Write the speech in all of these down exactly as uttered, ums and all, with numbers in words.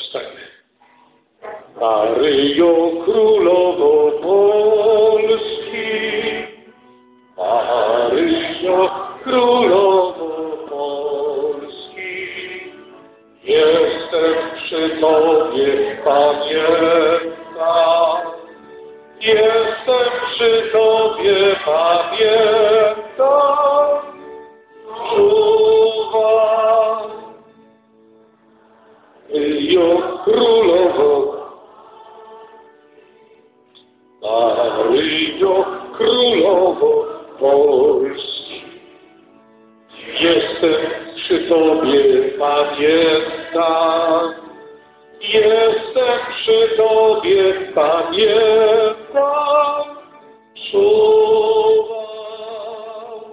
Powstańmy. Maryjo, Królowo Polski, Maryjo, Królowo Polski, jestem przy Tobie, pamiętam, jestem przy Tobie, pamiętam, czuwam. Maryjo, Królowo, Maryjo, Królowo Polski, jestem przy Tobie, pamiętam, jestem przy Tobie, pamiętam, czuwam.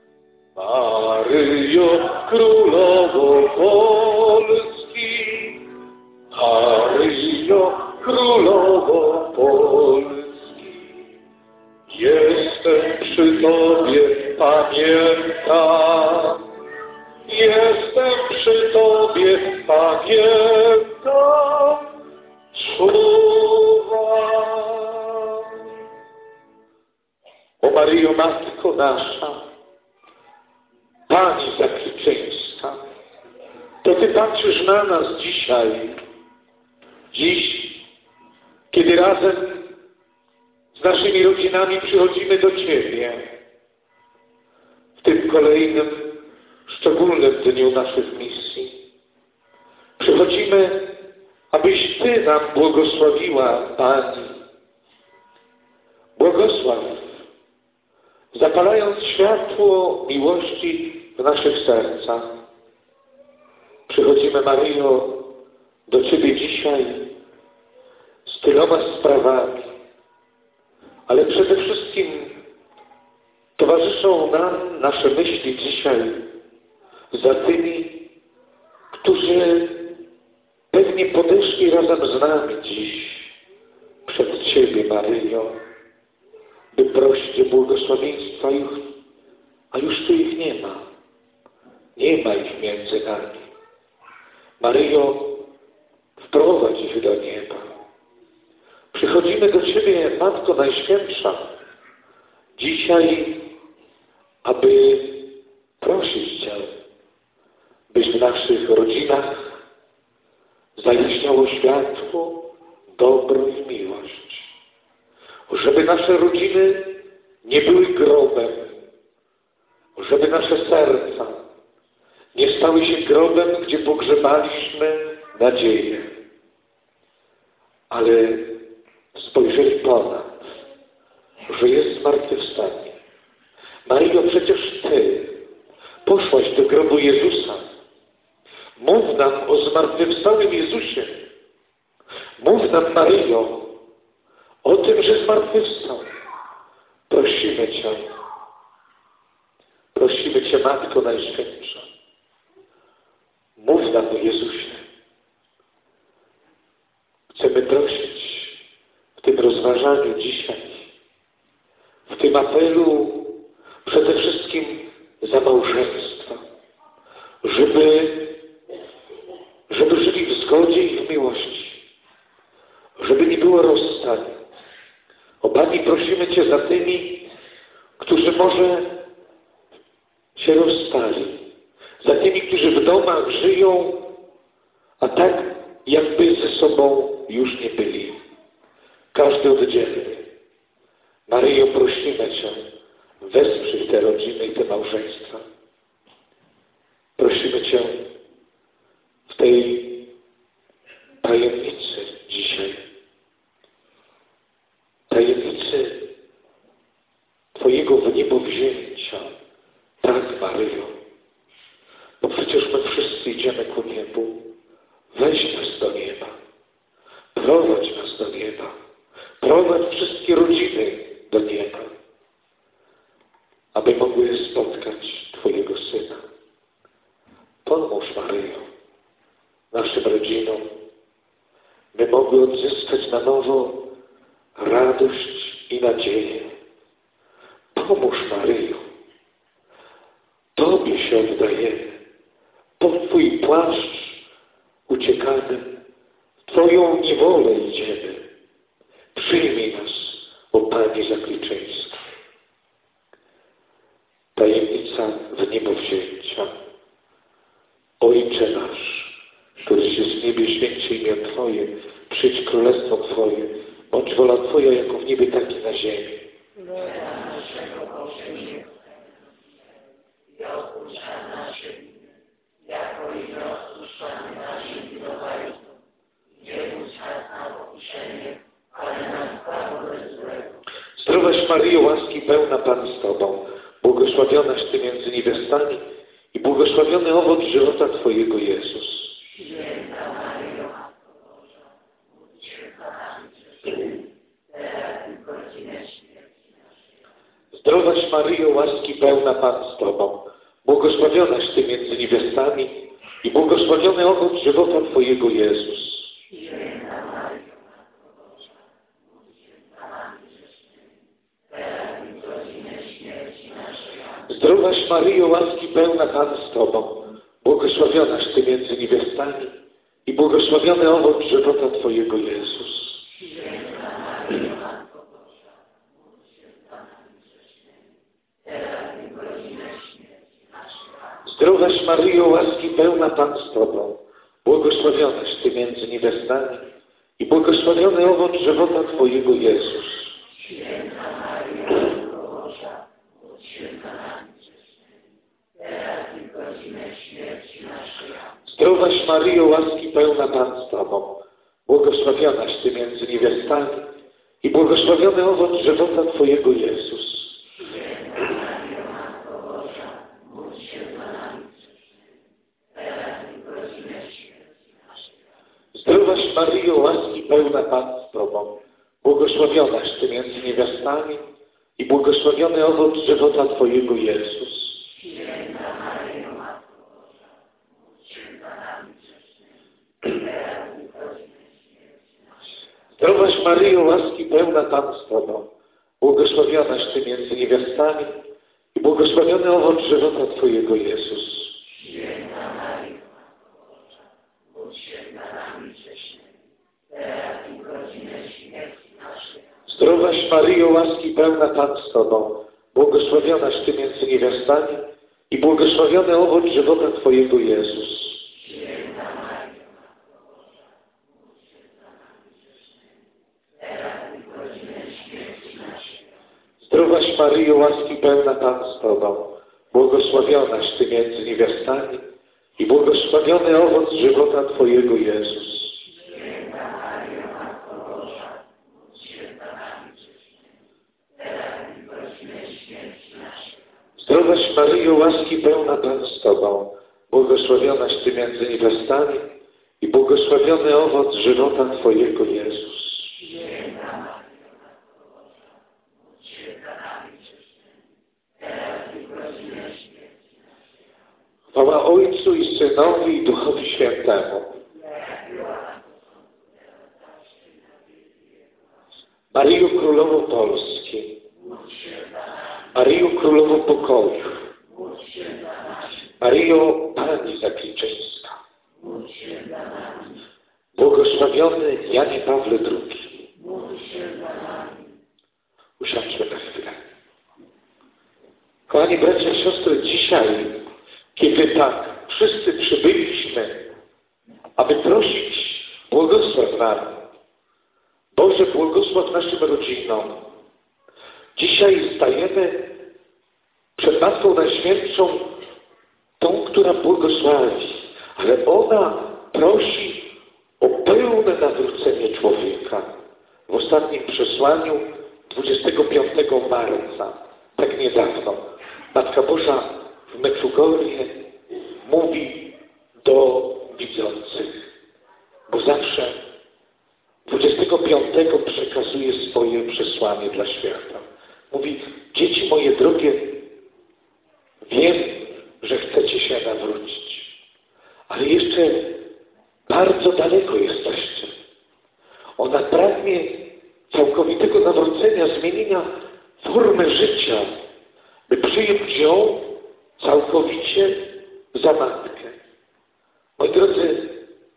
Maryjo, Królowo Polski, Maryjo, Królowo Polski, jestem przy Tobie, pamiętam, jestem przy Tobie, pamiętam, czuwam. O Maryjo, Matko nasza, Pani zakrycieństwa, to Ty patrzysz na nas dzisiaj, dziś, kiedy razem z naszymi rodzinami przychodzimy do Ciebie w tym kolejnym, szczególnym dniu naszych misji. Przychodzimy, abyś Ty nam błogosławiła, Pani. Błogosław, zapalając światło miłości w naszych sercach. Przychodzimy, Maryjo, do Ciebie dzisiaj z tyloma sprawami, ale przede wszystkim towarzyszą nam nasze myśli dzisiaj za tymi, którzy pewnie podeszli razem z nami dziś przed Ciebie, Maryjo, by prosić o błogosławieństwa ich, a już Tu ich nie ma. Nie ma ich między nami. Maryjo, wprowadź ich do nieba. Przychodzimy do Ciebie, Matko Najświętsza, dzisiaj, aby prosić Cię, byś w naszych rodzinach zajaśniało światło, dobro i miłość. Żeby nasze rodziny nie były grobem, żeby nasze serca nie stały się grobem, gdzie pogrzebaliśmy nadzieję, ale spojrzeli ponad, że jest zmartwychwstanie. Maryjo, przecież Ty poszłaś do grobu Jezusa. Mów nam o zmartwychwstałym Jezusie. Mów nam, Maryjo, o tym, że zmartwychwstał. Prosimy Cię. Prosimy Cię, Matko Najświętsza. Mów nam o Jezusie. Chcemy prosić w tym rozważaniu dzisiaj, w tym apelu przede wszystkim za małżeństwa, żeby, żeby żyli w zgodzie i w miłości, żeby nie było rozstania. O Pani, prosimy Cię za tymi, którzy może się rozstali, za tymi, którzy w domach żyją, a tak jakby ze sobą już nie byli. Każdy oddzielny. Maryjo, prosimy Cię, wesprzyj te rodziny i te małżeństwa. Prosimy Cię w tej tajemnicy dzisiaj, tajemnicy Twojego wniebowzięcia. Tak, Maryjo, bo przecież my wszyscy idziemy ku niebu. Weź nas do nieba. Prowadź nas do nieba. Prowadź wszystkie rodziny do nieba, aby mogły spotkać Twojego Syna. Pomóż, Maryjo, naszym rodzinom, by mogły odzyskać na nowo radość i nadzieję. Pomóż, Maryjo. Tobie się oddajemy. Pod Twój płaszcz uciekamy Twoją niewolę idziemy. Przyjmij nas, o Panie Zakliczyński. Tajemnica wniebowzięcia. Ojcze nasz, któryś jest w niebie, święć się imię Twoje, przyjdź królestwo Twoje, bądź wola Twoja jako w niebie, tak i na ziemi. Naszego powszedniego i odpuść nam nasze winy, jako i my odpuszczamy naszym winowajcom. Nie bądź nas na pokuszenie, ale nas zbaw od złego. Zdrowaś Maryjo, łaski pełna, Pan z Tobą, błogosławionaś Ty między niewiastami i błogosławiony owoc żywota Twojego, Jezus. Święta Maryjo, Matko Boża, módl się za nami grzesznymi, teraz i w godzinę śmierci naszej. Zdrowaś Maryjo, łaski pełna, Pan z Tobą, błogosławionaś Ty między niewiastami i błogosławiony owoc żywota Twojego, Jezus. Święta Maryjo, Matko Boża, módl się za nami grzesznymi, teraz i w godzinę śmierci naszej. Zdrowaś Maryjo, łaski pełna, Pan z Tobą, błogosławionaś Ty między niewiastami i błogosławiony owoc żywota Twojego, Jezus. Święta Maryjo, Matko Boża, módl się za nami grzesznymi, teraz i w godzinę śmierci naszej. Zdrowaś Maryjo, łaski pełna, Pan z Tobą, błogosławionaś Ty między niewiastami i błogosławiony owoc żywota Twojego, Jezus. Święta Maryjo, Matko Boża, módl się za nami grzesznymi, teraz i w godzinę śmierci naszej. Zdrowaś Maryjo, łaski pełna, Pan z Tobą, błogosławionaś Ty między niewiastami i błogosławiony owoc żywota Twojego, Jezus. Święta Maryjo, Matko Boża, módl się za nami grzesznymi, teraz i w godzinę śmierci naszej. Zdrowaś Maryjo, łaski pełna, Pan z Tobą, błogosławionaś Ty między niewiastami i błogosławiony owoc żywota Twojego, Jezus. Święta Maryjo, Matko Boża, módl się za nami grzesznymi, teraz i w godzinę śmierci naszej. Zdrowaś Maryjo, łaski pełna, Pan z Tobą, błogosławionaś Ty między niewiastami i błogosławiony owoc żywota Twojego, Jezus. Święta Maryjo, Matko Boża, módl się za nami grzesznymi, teraz i w godzinę śmierci naszej. Zdrowaś Maryjo, łaski pełna, Pan z Tobą, błogosławionaś Ty między niewiastami i błogosławiony owoc żywota Twojego, Jezus. Święta Maryjo, Matko Boża, módl się za nami grzesznymi, teraz i w godzinę śmierci naszej. Zdrowaś Maryjo, łaski pełna, Pan z Tobą, błogosławionaś Ty między niewiastami i błogosławiony owoc żywota Twojego, Jezus. Święta Maryjo, Matko Boża, módl się za nami grzesznymi, teraz i w godzinę śmierci naszej. Zdrowaś Maryjo, łaski pełna, Pan z Tobą, błogosławionaś Ty między niewiastami i błogosławiony owoc żywota Twojego, Jezus. Święta Maryjo, Matko Boża, módl się za nami grzesznymi, teraz i w godzinę śmierci naszej. Chwała Ojcu i Synowi i Duchowi Świętemu. Maryjo Królowo Polski, Módl się za nami, Maryjo Królowo Pokoju, módl się za nami, Maryjo Pani Zakliczyńska, módl się za nami, błogosławiony Janie Pawle drugi. módl się za nami. Usiądźmy na chwilę. Kochani bracia i siostry, dzisiaj, kiedy tak wszyscy przybyliśmy, aby prosić, błogosław nam, Boże, błogosław naszym rodzinom. Dzisiaj stajemy przed Matką Najświętszą, tą, która błogosławi, ale ona prosi o pełne nawrócenie człowieka. W ostatnim przesłaniu dwudziestego piątego marca, tak niedawno, Matka Boża w Meczugorje mówi do widzących, bo zawsze dwudziestego piątego przekazuje swoje przesłanie dla świata. Mówi, dzieci moje drogie, wiem, że chcecie się nawrócić, ale jeszcze bardzo daleko jesteście. Ona pragnie całkowitego nawrócenia, zmienienia formy życia, by przyjąć ją całkowicie za matkę. Moi drodzy,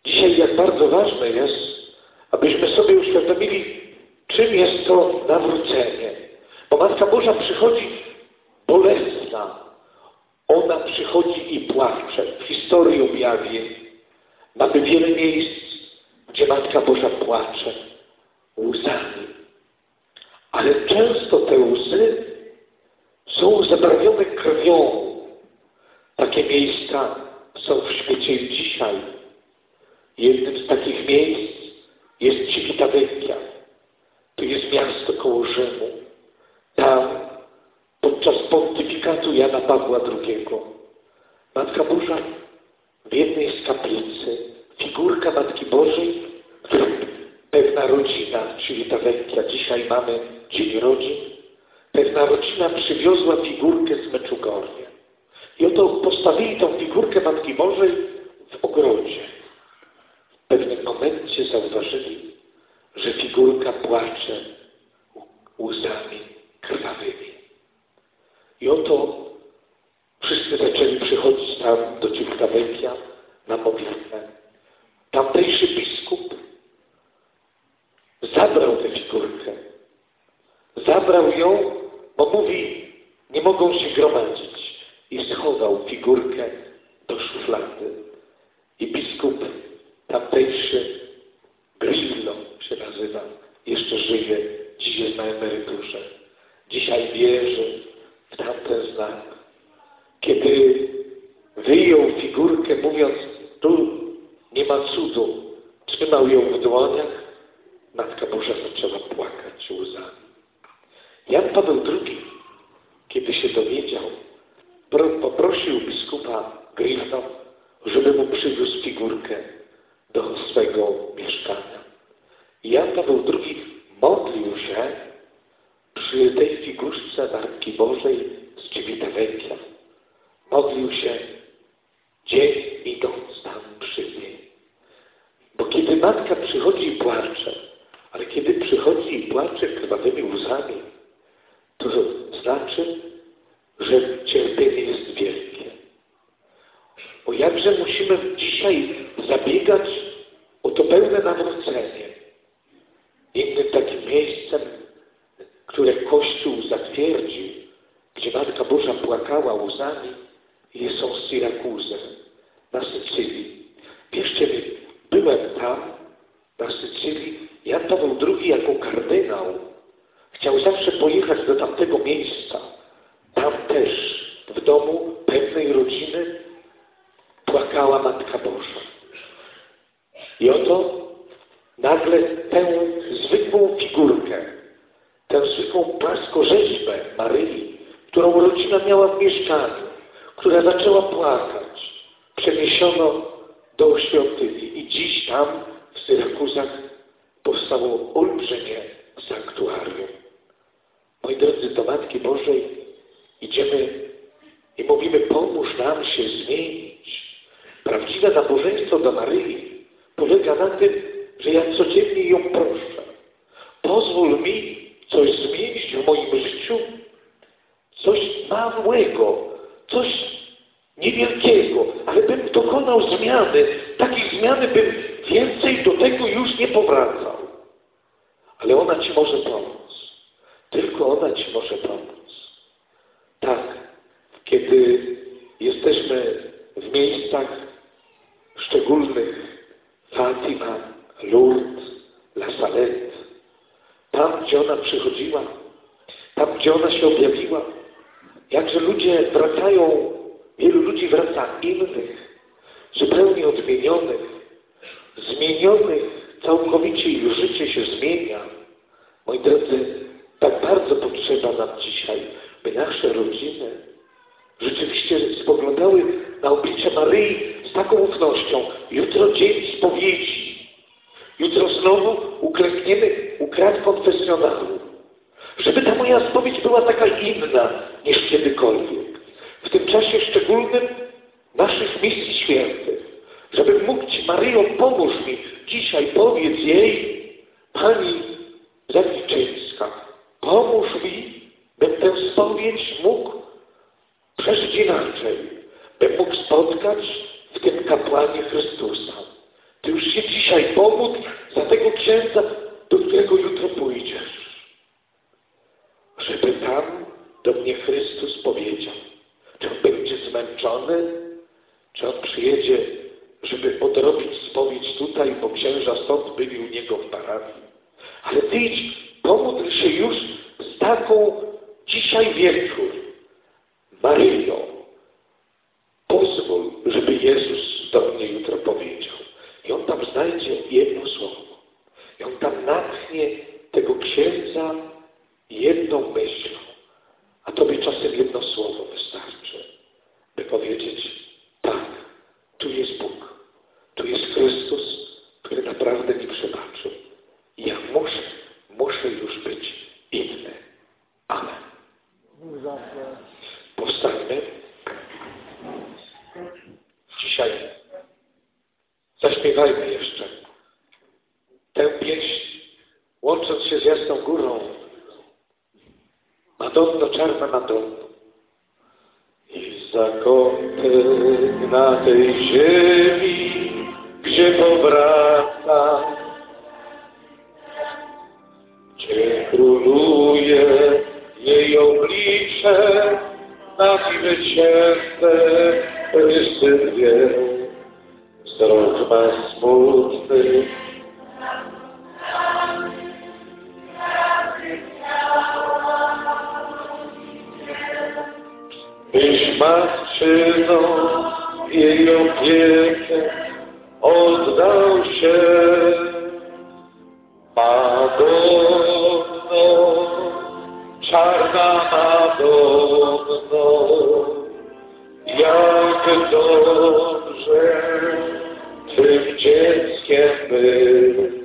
Dzisiaj jak bardzo ważne jest, abyśmy sobie uświadomili, czym jest to nawrócenie. Bo Matka Boża przychodzi bolesna. Ona przychodzi i płacze. W historii objawień mamy wiele miejsc, gdzie Matka Boża płacze łzami. Ale często te łzy są zabarwione krwią. Takie miejsca są w świecie i dzisiaj. Jednym z takich miejsc jest Civitavecchia. To jest miasto koło Rzymu. Tam podczas pontyfikatu Jana Pawła drugiego Matka Boża w jednej z kaplicy, figurka Matki Bożej, którą pewna rodzina w Civitavecchia, dzisiaj mamy Dzień Rodzin, pewna rodzina przywiozła figurkę z Meczugorje. I oto postawili tą figurkę Matki Bożej w ogrodzie. W pewnym momencie zauważyli, że figurka płacze łzami krwawymi. I oto wszyscy zaczęli przychodzić tam do Civitavecchia na modlitwę. Tamtejszy biskup zabrał tę figurkę. Zabrał ją, bo mówi, nie mogą się gromadzić. I schował figurkę do szuflady. I biskup tamtejszy, Grillo się nazywa, jeszcze żyje, dziś jest na emeryturze. Dzisiaj wierzy w tamten znak. Kiedy wyjął figurkę, mówiąc, tu nie ma cudu, trzymał ją w dłoniach, Matka Boża zaczęła płakać łzami. Jan Paweł drugi, kiedy się dowiedział, poprosił biskupa Grillo, żeby mu przywiózł figurkę do swego mieszkania. I Jan Paweł drugi modlił się przy tej figurce Matki Bożej z Civitavecchia. Modlił się dzień idąc tam przy niej. Bo kiedy matka przychodzi i płacze, ale kiedy przychodzi i płacze krwawymi łzami, to znaczy, że cierpienie jest wielkie. Bo jakże musimy dzisiaj zabiegać o to pełne nawrócenie. Innym takim miejscem, które Kościół zatwierdził, gdzie Matka Boża płakała łzami, są Syrakuzy na Sycylii. Wierzcie mi, byłem tam, na Sycylii. Jan Paweł drugi jako kardynał chciał zawsze pojechać do tamtego miejsca. Tam też, w domu pewnej rodziny, płakała Matka Boża. I oto nagle tę zwykłą figurkę, tę zwykłą płaskorzeźbę Maryi, którą rodzina miała w mieszkaniu, która zaczęła płakać, przeniesiono do świątyni. I dziś tam, w Syrakuzach, powstało olbrzymie sanktuarium. Moi drodzy, do Matki Bożej idziemy i mówimy, pomóż nam się zmienić. Prawdziwe nabożeństwo do Maryi polega na tym, że ja codziennie ją proszę. Pozwól mi coś zmienić w moim życiu, coś małego, coś niewielkiego, ale bym dokonał zmiany. Takiej zmiany bym więcej do tego już nie powracał. Ale ona Ci może pomóc. Tylko ona Ci może pomóc. Tak, kiedy jesteśmy w miejscach szczególnych, Fatima, Lourdes, La Salette, tam, gdzie ona przychodziła, tam, gdzie ona się objawiła, jakże ludzie wracają, wielu ludzi wraca innych, zupełnie odmienionych, zmienionych, całkowicie ich życie się zmienia. Moi drodzy, tak bardzo potrzeba nam dzisiaj, by nasze rodziny rzeczywiście spoglądały na oblicze Maryi z taką ufnością. Jutro dzień spowiedzi. Jutro znowu uklękniemy u krat konfesjonalu. Żeby ta moja spowiedź była taka inna niż kiedykolwiek. W tym czasie szczególnym naszych misji świętych. Żebym mógł Ci, Maryjo, pomóż mi dzisiaj, powiedz jej, Pani Zawidczyńska, pomóż mi, bym tę spowiedź mógł przeżyć inaczej. Bym mógł spotkać w tym kapłanie Chrystusa. Ty już się dzisiaj pomódl za tego księdza, do którego jutro pójdziesz. Żeby tam do mnie Chrystus powiedział, czy on będzie zmęczony, czy on przyjedzie, żeby odrobić spowiedź tutaj, bo księża stąd byli u niego w parafii. Ale ty idź, pomódl się już z taką dzisiaj wieczór. Maryjo, pozwól, żeby Jezus do mnie jutro powiedział. I on tam znajdzie jedno słowo. I on tam natchnie tego księdza jedną myślą. A tobie czasem jedno słowo wystarczy, by powiedzieć, tak, tu jest Bóg, tu jest Chrystus, który naprawdę mi przebaczył. I ja muszę, muszę już być inny. Amen. Powstańmy. Dzisiaj zaśpiewajmy jeszcze tę pieśń, łącząc się z Jasną Górą. Madonno, czarna Madonno. I zakątek na tej ziemi, gdzie powraca, gdzie króluje jej oblicze, na miłe cięte rysy dwie, wzrok ma smutny. Byś matczyną w jej opiekę oddał się. Madonno, czarna Madonno, jak dobrze tym dzieckiem być.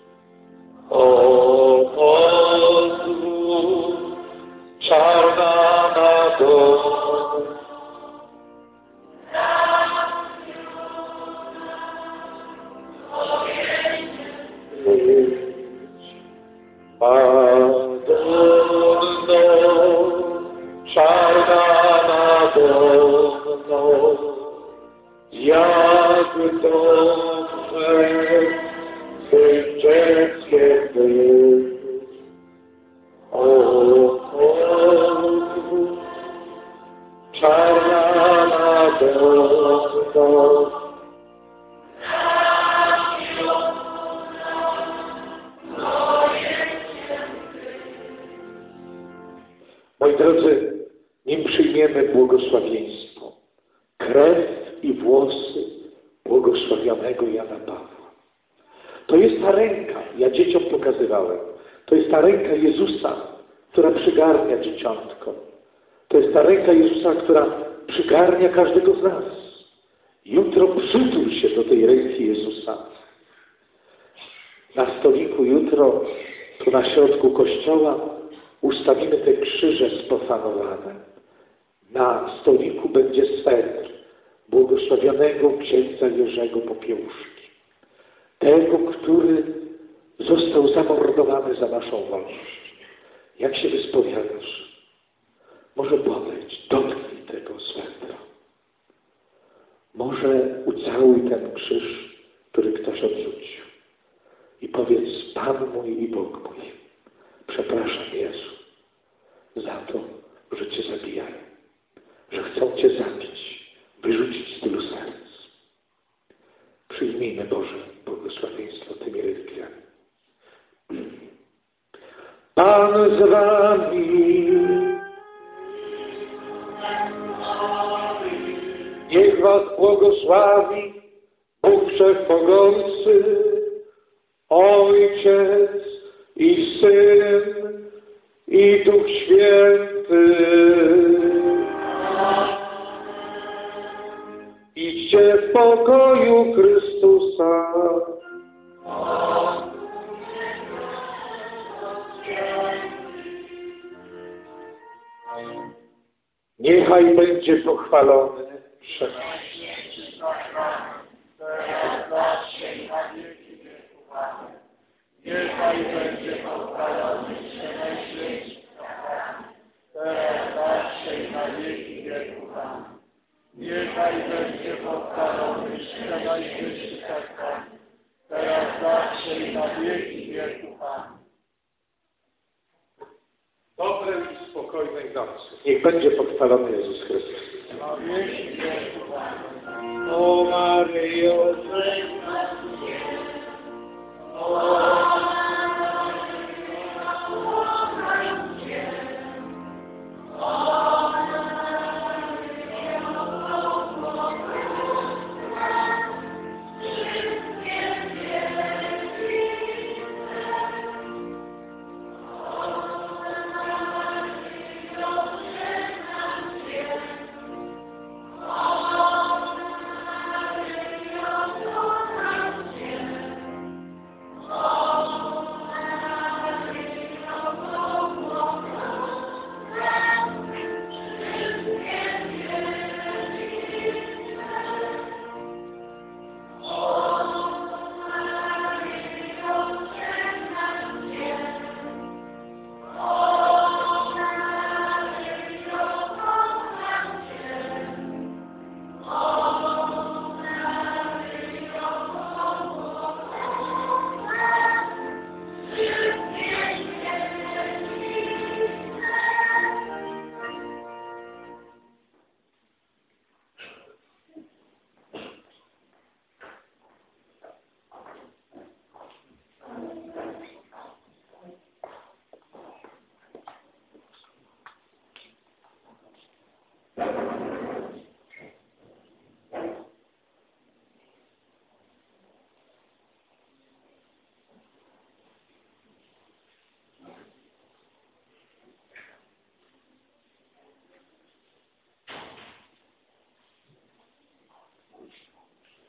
O, pozwól, czarna Madonno, Madonno, czarna Madonno, jak dobrze tym dzieckiem być. O, pozwól, czarna Madonno, moi drodzy, nim przyjmiemy błogosławieństwo, krew i włosy błogosławionego Jana Pawła. To jest ta ręka, ja dzieciom pokazywałem, to jest ta ręka Jezusa, która przygarnia dzieciątko. To jest ta ręka Jezusa, która przygarnia każdego z nas. Jutro przytul się do tej ręki Jezusa. Na stoliku jutro, tu na środku kościoła, ustawimy te krzyże sprofanowane. Na stoliku będzie swetr błogosławionego księdza Jerzego Popiełuszki. Tego, który został zamordowany za naszą wolność. Jak się wyspowiadasz? Może podejdź, dotknij tego swetra. Może ucałuj ten krzyż, który ktoś odrzucił. I powiedz, Pan mój i Bóg mój, przepraszam Jezu za to, że Cię zabijają, że chcą Cię zabić, wyrzucić z tylu serc. Przyjmijmy Boże błogosławieństwo tymi religiami. Pan z Wami, niech Was błogosławi Bóg Wszechmogący, Ojciec i Syn i Duch Święty. Idźcie w pokoju Chrystusa. Niechaj będzie pochwalony przez Niechaj będzie pochwalony Przenajświętszy teraz zawsze i na wieki wieków. Niechaj będzie pochwalony Przenajświętszy zawsze i na wieki wieków. Amen. Dobrej i spokojnej nocy. Niech będzie pochwalony Jezus Chrystus. Na wieki wieków. Amen. O Maryjo, O